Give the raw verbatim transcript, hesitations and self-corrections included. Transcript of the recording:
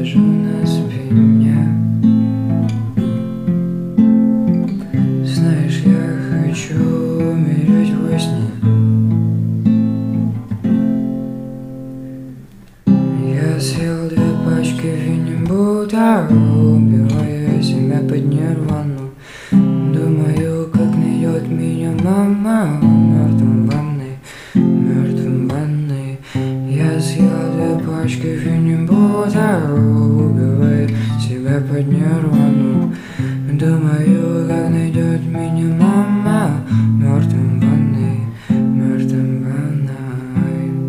ложу на спине. Знаешь, я хочу умереть во сне. Я съел две пачки винни-бута, убивая себя под нирвану. Думаю, как найдет меня мама мертвым в ванной, мертвым в ванной. Я съел две пачки винни-бута, убивая себя под нирвану. Думаю, как найдет